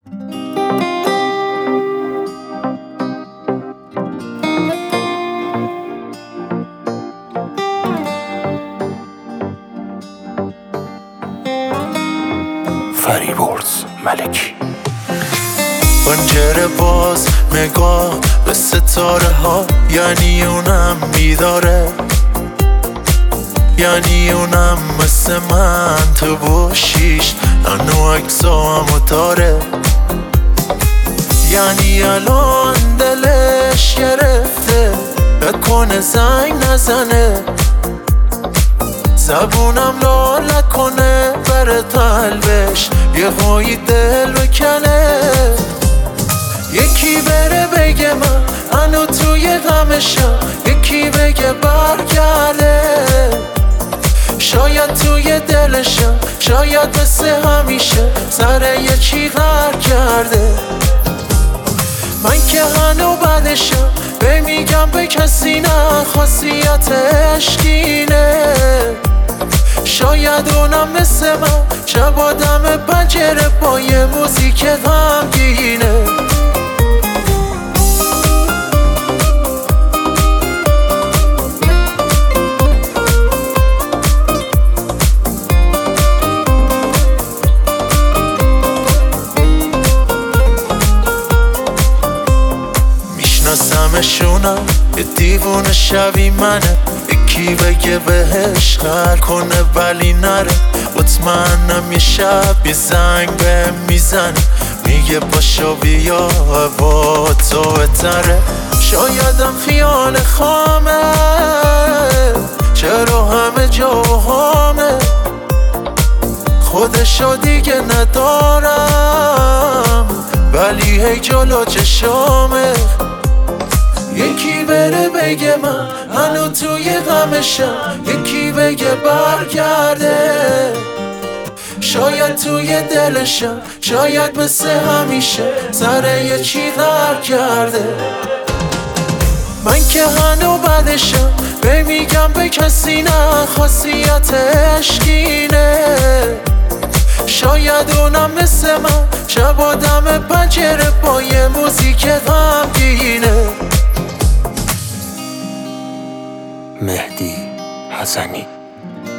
فریبرز ملکی. پنجره باز نگاه به ستاره ها، یعنی اونم بیداره، یعنی اونم مثل من تو باشیش هنو اکسامو داره، یعنی الان دلش گرفته بکنه زنگ نزنه، زبونم لاله کنه بره قلبش یه هایی دل بکنه. یکی بره بگه من هنو توی غمشم، یکی بگه برگرده، شاید توی دلشم، شاید مثل همیشه سر یه چی غر کرده. من که هنو بدشم میگم به کسی نه، خاصیت عشقینه، شاید اونم مثل من شب آدم پنجره با یه موزیک غمگینه. میشناسمشونم یه دیوونه شبیه منه، یکی بگه بهش خر کنه ولی نره، مطمئنم یه شب یه زنگ بهم میزنه میگه پاشو بیا با تو بهتره. شایدم خیال خامه، چرا همه جا وهامه، خودشو دیگه ندارم ولی هی جلو چشامه. یکی بره بگه من هنو توی غمشم، یکی بگه برگرده، شاید توی دلشم، شاید مثل همیشه سر یه چی غر کرده. من که هنو بدشم میگم به کسی نه، خاصیت عشقینه، شاید اونم مثل من شب آدم پنجره با یه موزیک غمگینه. مهدی حسنی.